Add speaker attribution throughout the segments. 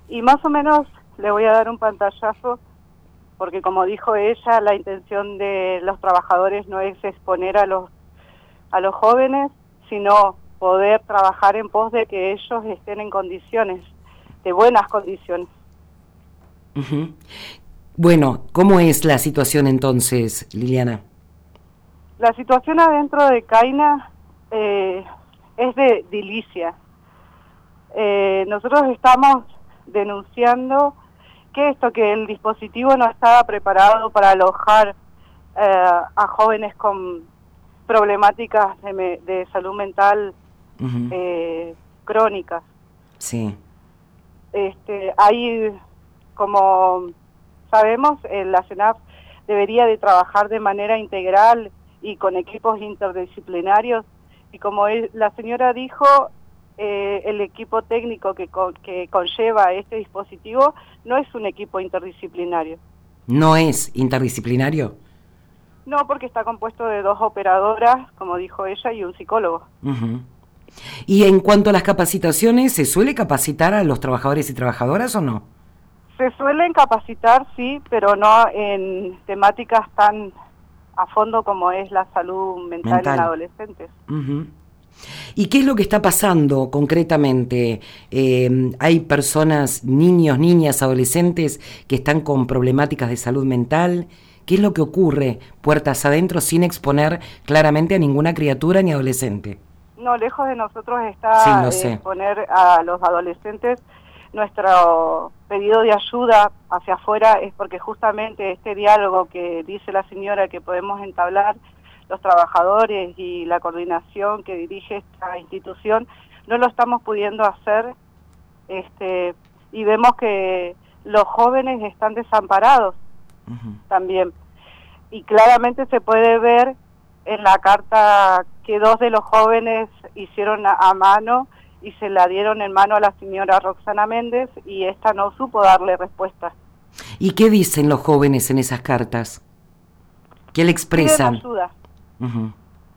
Speaker 1: Y más o menos le voy a dar un pantallazo, porque como dijo ella, la intención de los trabajadores no es exponer a los jóvenes, sino poder trabajar en pos de que ellos estén en condiciones, de buenas condiciones.
Speaker 2: Uh-huh. Bueno, ¿cómo es la situación entonces, Liliana?
Speaker 1: La situación adentro de CAINA es de edilicia. Nosotros estamos denunciando que el dispositivo no estaba preparado para alojar a jóvenes con problemáticas de salud mental uh-huh. Crónicas.
Speaker 2: Sí.
Speaker 1: Hay, como sabemos, la CENAF debería de trabajar de manera integral y con equipos interdisciplinarios, y como la señora dijo, el equipo técnico que conlleva este dispositivo no es un equipo interdisciplinario.
Speaker 2: ¿No es interdisciplinario?
Speaker 1: No, porque está compuesto de 2 operadoras, como dijo ella, y un psicólogo.
Speaker 2: Uh-huh. Y en cuanto a las capacitaciones, ¿se suele capacitar a los trabajadores y trabajadoras o no?
Speaker 1: Se suelen capacitar, sí, pero no en temáticas tan a fondo como es la salud mental. En adolescentes.
Speaker 2: Uh-huh. ¿Y qué es lo que está pasando concretamente? ¿Hay personas, niños, niñas, adolescentes que están con problemáticas de salud mental? ¿Qué es lo que ocurre puertas adentro sin exponer claramente a ninguna criatura ni adolescente?
Speaker 1: No, lejos de nosotros está exponer a los adolescentes. Nuestro pedido de ayuda hacia afuera es porque justamente este diálogo que dice la señora que podemos entablar los trabajadores y la coordinación que dirige esta institución, no lo estamos pudiendo hacer, y vemos que los jóvenes están desamparados uh-huh. también. Y claramente se puede ver en la carta que 2 de los jóvenes hicieron a mano y se la dieron en mano a la señora Roxana Méndez, y esta no supo darle respuesta.
Speaker 2: ¿Y qué dicen los jóvenes en esas cartas? ¿Qué le expresan?
Speaker 1: Piden ayuda.
Speaker 2: Uh-huh.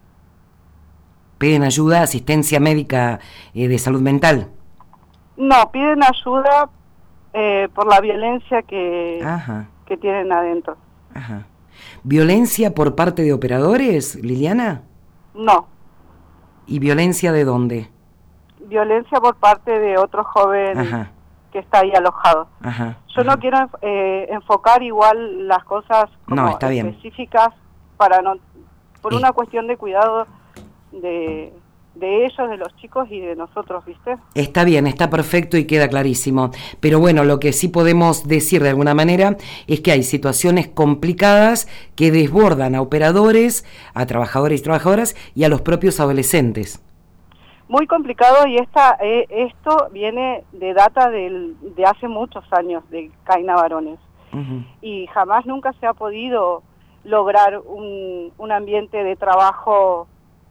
Speaker 2: ¿Piden ayuda, asistencia médica de salud mental?
Speaker 1: No, piden ayuda por la violencia que tienen adentro.
Speaker 2: Ajá. ¿Violencia por parte de operadores, Liliana?
Speaker 1: No.
Speaker 2: ¿Y violencia de dónde?
Speaker 1: Violencia por parte de otro joven ajá. que está ahí alojado. Ajá. Yo no quiero enfocar igual las cosas como específicas para no, por una cuestión de cuidado de ellos, de los chicos y de nosotros, ¿viste?
Speaker 2: Está bien, está perfecto y queda clarísimo. Pero bueno, lo que sí podemos decir de alguna manera es que hay situaciones complicadas que desbordan a operadores, a trabajadores y trabajadoras y a los propios adolescentes.
Speaker 1: Muy complicado, y esto viene de data de hace muchos años de CAINA Varones. Uh-huh. Y jamás nunca se ha podido lograr un ambiente de trabajo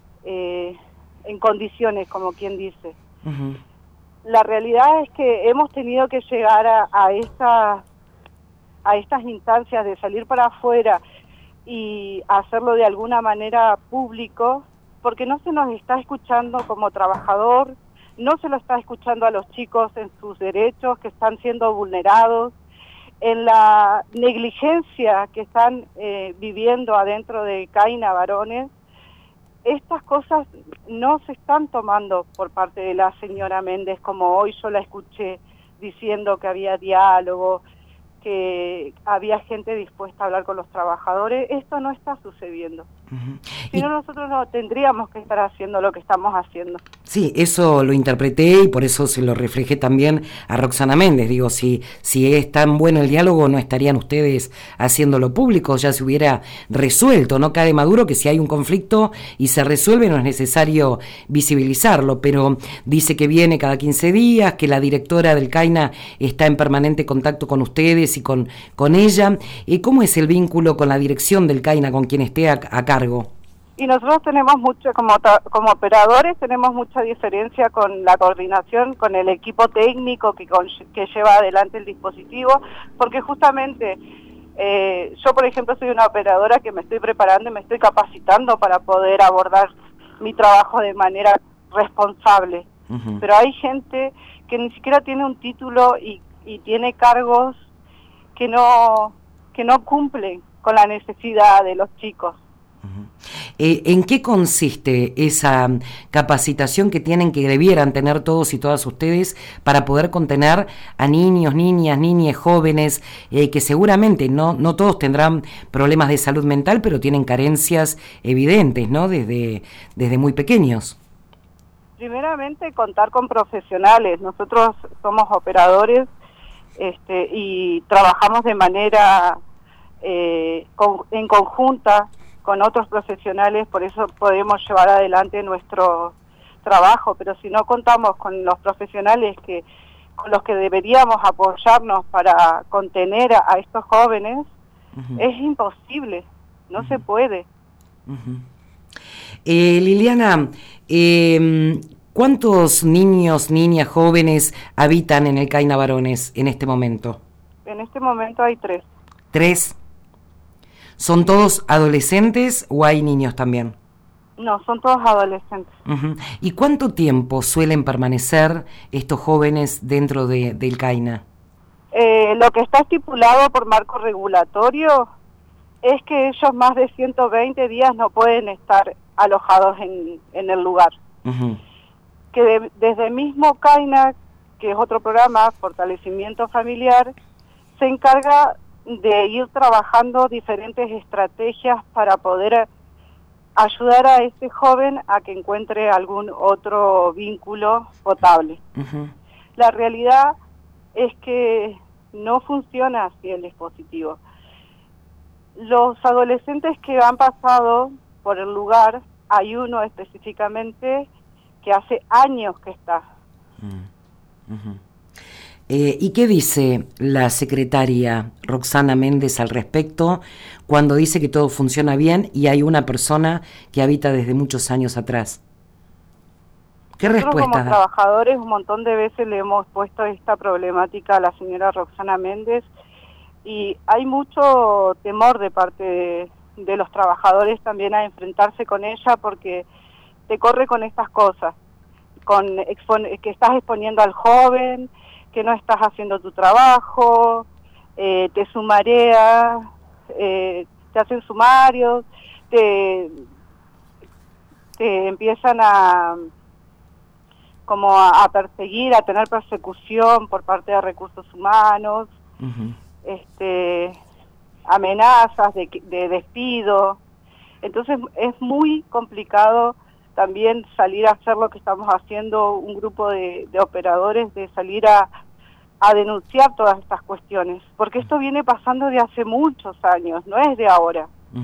Speaker 1: en condiciones, como quien dice. Uh-huh. La realidad es que hemos tenido que llegar a estas instancias de salir para afuera y hacerlo de alguna manera público, porque no se nos está escuchando como trabajador, no se lo está escuchando a los chicos en sus derechos que están siendo vulnerados, en la negligencia que están viviendo adentro de CAINA Varones. Estas cosas no se están tomando por parte de la señora Méndez, como hoy yo la escuché diciendo que había diálogo, que había gente dispuesta a hablar con los trabajadores. Esto no está sucediendo. Uh-huh. Si no, nosotros no tendríamos que estar haciendo lo que estamos haciendo.
Speaker 2: Sí, eso lo interpreté y por eso se lo reflejé también a Roxana Méndez. Digo, si es tan bueno el diálogo, no estarían ustedes haciéndolo público, ya se hubiera resuelto. No cae maduro que si hay un conflicto y se resuelve no es necesario visibilizarlo, pero dice que viene cada 15 días, que la directora del CAINA está en permanente contacto con ustedes y con ella. ¿Cómo es el vínculo con la dirección del CAINA, con quien esté a cargo?
Speaker 1: Y nosotros tenemos mucho, como operadores, tenemos mucha diferencia con la coordinación, con el equipo técnico que lleva adelante el dispositivo, porque justamente yo, por ejemplo, soy una operadora que me estoy preparando y me estoy capacitando para poder abordar mi trabajo de manera responsable. Uh-huh. Pero hay gente que ni siquiera tiene un título y y tiene cargos que no cumplen con la necesidad de los chicos.
Speaker 2: ¿En qué consiste esa capacitación que debieran tener todos y todas ustedes para poder contener a niños, niñas, jóvenes, que seguramente no todos tendrán problemas de salud mental, pero tienen carencias evidentes, ¿no? Desde muy pequeños.
Speaker 1: Primeramente, contar con profesionales. Nosotros somos operadores y trabajamos de manera en conjunta con otros profesionales, por eso podemos llevar adelante nuestro trabajo, pero si no contamos con los profesionales con los que deberíamos apoyarnos para contener a estos jóvenes, es imposible, no se puede.
Speaker 2: Liliana, ¿cuántos niños, niñas, jóvenes habitan en el CAINA Varones en este momento?
Speaker 1: En este momento hay 3.
Speaker 2: ¿3? ¿Son todos adolescentes o hay niños también?
Speaker 1: No, son todos adolescentes.
Speaker 2: ¿Y cuánto tiempo suelen permanecer estos jóvenes dentro del CAINA?
Speaker 1: Lo que está estipulado por marco regulatorio es que ellos más de 120 días no pueden estar alojados en el lugar. Que desde el mismo CAINA, que es otro programa, Fortalecimiento Familiar, se encarga de ir trabajando diferentes estrategias para poder ayudar a este joven a que encuentre algún otro vínculo potable. La realidad es que no funciona así el dispositivo. Los adolescentes que han pasado por el lugar, hay uno específicamente que hace años que está.
Speaker 2: ¿Y qué dice la secretaria Roxana Méndez al respecto cuando dice que todo funciona bien y hay una persona que habita desde muchos años atrás? ¿Qué respuesta
Speaker 1: Nosotros como
Speaker 2: da?
Speaker 1: trabajadores un montón de veces le hemos puesto esta problemática a la señora Roxana Méndez y hay mucho temor de parte de los trabajadores también a enfrentarse con ella porque te corre con estas cosas, que estás exponiendo al joven, que no estás haciendo tu trabajo, te sumarea, te hacen sumarios, te empiezan a perseguir, a tener persecución por parte de recursos humanos, amenazas de despido. Entonces es muy complicado también salir a hacer lo que estamos haciendo un grupo de operadores, de salir a denunciar todas estas cuestiones, porque esto viene pasando de hace muchos años, no es de ahora.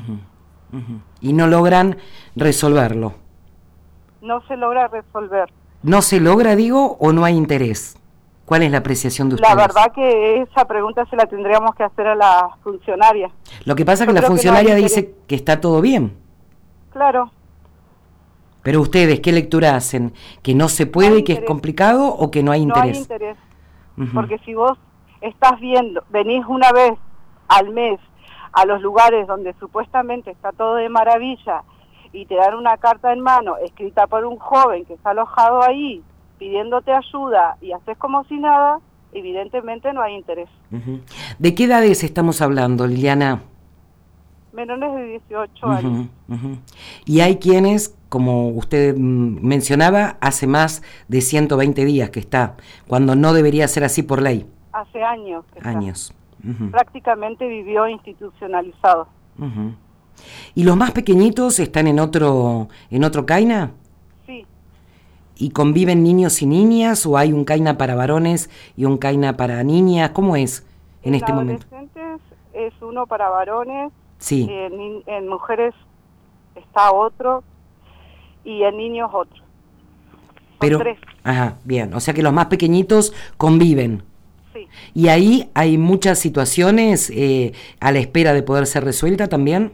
Speaker 2: Y no logran resolverlo.
Speaker 1: No se logra resolver.
Speaker 2: ¿No se logra, digo, o no hay interés? ¿Cuál es la apreciación de ustedes?
Speaker 1: La verdad que esa pregunta se la tendríamos que hacer a la funcionaria.
Speaker 2: Lo que pasa es que la funcionaria dice que está todo bien.
Speaker 1: Claro.
Speaker 2: Pero ustedes, ¿qué lectura hacen? ¿Que no se puede, que es complicado o que no hay interés?
Speaker 1: No hay interés, porque si vos estás venís una vez al mes a los lugares donde supuestamente está todo de maravilla y te dan una carta en mano escrita por un joven que está alojado ahí pidiéndote ayuda y haces como si nada, evidentemente no hay interés.
Speaker 2: ¿De qué edades estamos hablando, Liliana?
Speaker 1: Menores de 18 años.
Speaker 2: Y hay quienes, como usted mencionaba, hace más de 120 días que está, cuando no debería ser así por ley.
Speaker 1: Hace años que está.
Speaker 2: Años.
Speaker 1: Prácticamente vivió institucionalizado.
Speaker 2: ¿Y los más pequeñitos están en otro CAINA?
Speaker 1: Sí.
Speaker 2: ¿Y conviven niños y niñas o hay un CAINA para varones y un CAINA para niñas? ¿Cómo es en este momento?
Speaker 1: Adolescentes es uno para varones.
Speaker 2: Sí.
Speaker 1: En mujeres está otro y en niños otro.
Speaker 2: Pero,
Speaker 1: 3.
Speaker 2: Ajá, bien. O sea que los más pequeñitos conviven.
Speaker 1: Sí.
Speaker 2: ¿Y ahí hay muchas situaciones a la espera de poder ser resuelta también?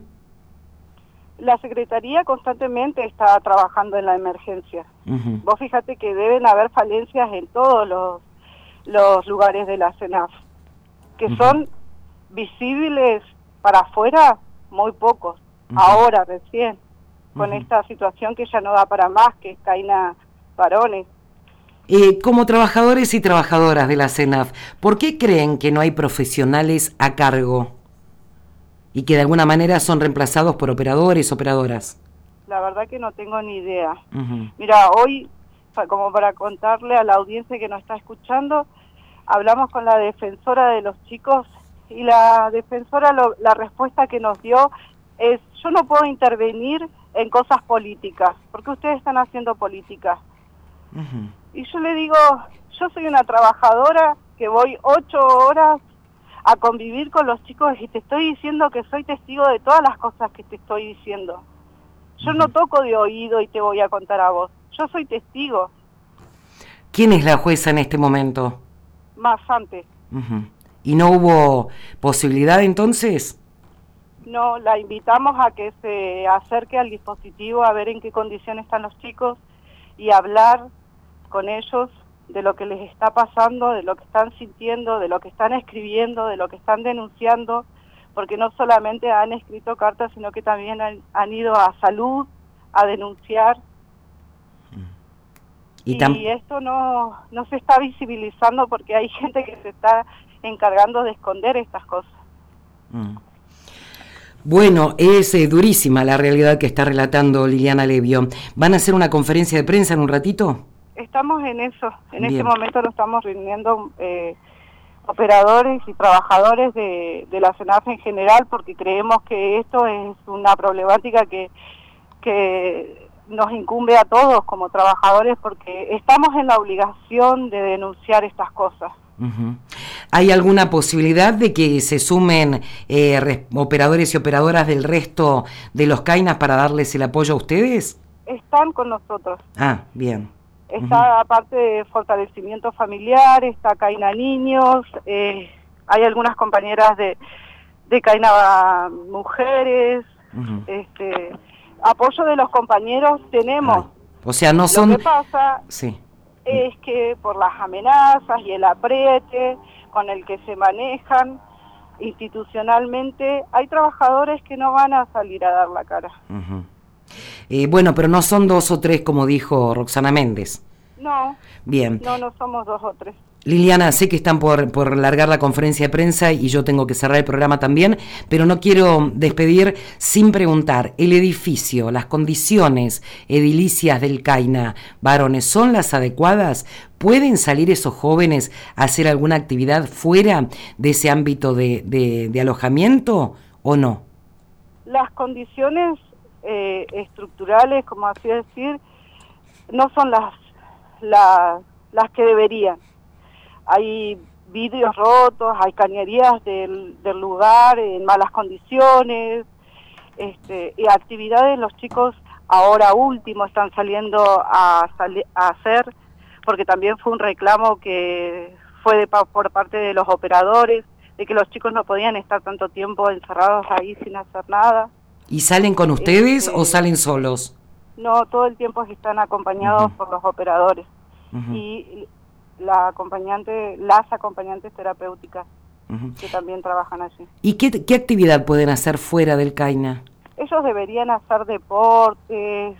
Speaker 1: La Secretaría constantemente está trabajando en la emergencia. Vos fíjate que deben haber falencias en todos los lugares de la CENAF, que son visibles para afuera muy pocos, ahora recién, con esta situación que ya no da para más, que es CAINA Varones.
Speaker 2: Como trabajadores y trabajadoras de la CENAF, ¿por qué creen que no hay profesionales a cargo y que de alguna manera son reemplazados por operadores, operadoras?
Speaker 1: La verdad que no tengo ni idea.
Speaker 2: Uh-huh.
Speaker 1: Mira, hoy, como para contarle a la audiencia que nos está escuchando, hablamos con la defensora de los chicos y la defensora la respuesta que nos dio es: yo no puedo intervenir en cosas políticas, porque ustedes están haciendo política.
Speaker 2: Uh-huh.
Speaker 1: Y yo le digo, yo soy una trabajadora que voy 8 horas a convivir con los chicos y te estoy diciendo que soy testigo de todas las cosas que te estoy diciendo. Yo no toco de oído y te voy a contar a vos. Yo soy testigo.
Speaker 2: ¿Quién es la jueza en este momento?
Speaker 1: Más antes.
Speaker 2: Uh-huh. ¿Y no hubo posibilidad entonces?
Speaker 1: No, la invitamos a que se acerque al dispositivo a ver en qué condiciones están los chicos y hablar con ellos de lo que les está pasando, de lo que están sintiendo, de lo que están escribiendo, de lo que están denunciando, porque no solamente han escrito cartas, sino que también han ido a salud a denunciar. Y esto no se está visibilizando porque hay gente que se está encargando de esconder estas cosas.
Speaker 2: Bueno, es durísima la realidad que está relatando Liliana Levio. ¿Van a hacer una conferencia de prensa en un ratito?
Speaker 1: Estamos en eso. En
Speaker 2: Bien.
Speaker 1: este momento nos estamos reuniendo operadores y trabajadores de la CENAF en general, porque creemos que esto es una problemática que nos incumbe a todos como trabajadores, porque estamos en la obligación de denunciar estas cosas.
Speaker 2: Uh-huh. ¿Hay alguna posibilidad de que se sumen operadores y operadoras del resto de los CAINAS para darles el apoyo a ustedes?
Speaker 1: Están con nosotros.
Speaker 2: Ah, bien.
Speaker 1: Está, aparte de fortalecimiento familiar, está CAINA Niños, hay algunas compañeras de CAINA Mujeres, apoyo de los compañeros tenemos.
Speaker 2: O sea, no son...
Speaker 1: Lo que pasa es que por las amenazas y el apriete con el que se manejan institucionalmente, hay trabajadores que no van a salir a dar la cara.
Speaker 2: Bueno, pero no son 2 o 3 como dijo Roxana Méndez.
Speaker 1: No.
Speaker 2: Bien.
Speaker 1: No somos 2 o 3.
Speaker 2: Liliana, sé que están por largar la conferencia de prensa y yo tengo que cerrar el programa también, pero no quiero despedir sin preguntar, ¿el edificio, las condiciones edilicias del CAINA, varones, son las adecuadas? ¿Pueden salir esos jóvenes a hacer alguna actividad fuera de ese ámbito de alojamiento o no?
Speaker 1: Las condiciones estructurales, como así decir, no son las que deberían. Hay vidrios rotos, hay cañerías del lugar en malas condiciones, y actividades los chicos ahora último están saliendo a hacer, porque también fue un reclamo que fue por parte de los operadores, de que los chicos no podían estar tanto tiempo encerrados ahí sin hacer nada.
Speaker 2: ¿Y salen con ustedes o salen solos?
Speaker 1: No, todo el tiempo están acompañados por los operadores. Y las acompañantes terapéuticas que también trabajan allí.
Speaker 2: ¿Y qué actividad pueden hacer fuera del CAINA?
Speaker 1: Ellos deberían hacer deportes,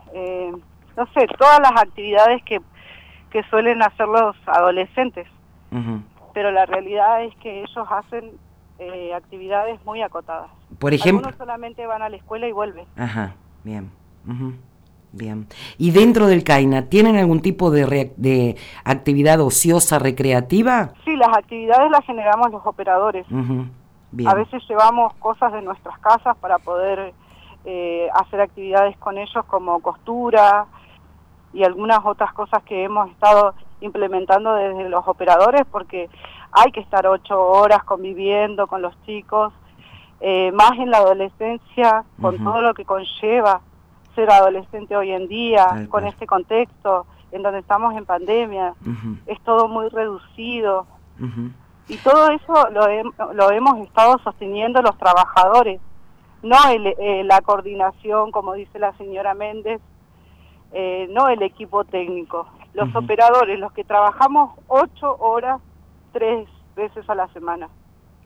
Speaker 1: no sé, todas las actividades que suelen hacer los adolescentes. Pero la realidad es que ellos hacen actividades muy acotadas.
Speaker 2: Por ejemplo,
Speaker 1: algunos solamente van a la escuela y vuelven.
Speaker 2: Ajá, bien. Bien. ¿Y dentro del CAINA tienen algún tipo de actividad ociosa, recreativa?
Speaker 1: Sí, las actividades las generamos los operadores.
Speaker 2: Bien.
Speaker 1: A veces llevamos cosas de nuestras casas para poder hacer actividades con ellos, como costura y algunas otras cosas que hemos estado implementando desde los operadores, porque hay que estar 8 horas conviviendo con los chicos, más en la adolescencia, con todo lo que conlleva ser adolescente hoy en día, con este contexto en donde estamos en pandemia. Es todo muy reducido. Y todo eso lo hemos estado sosteniendo los trabajadores, no la coordinación, como dice la señora Méndez, no el equipo técnico. Los operadores, los que trabajamos 8 horas, 3 veces a la semana.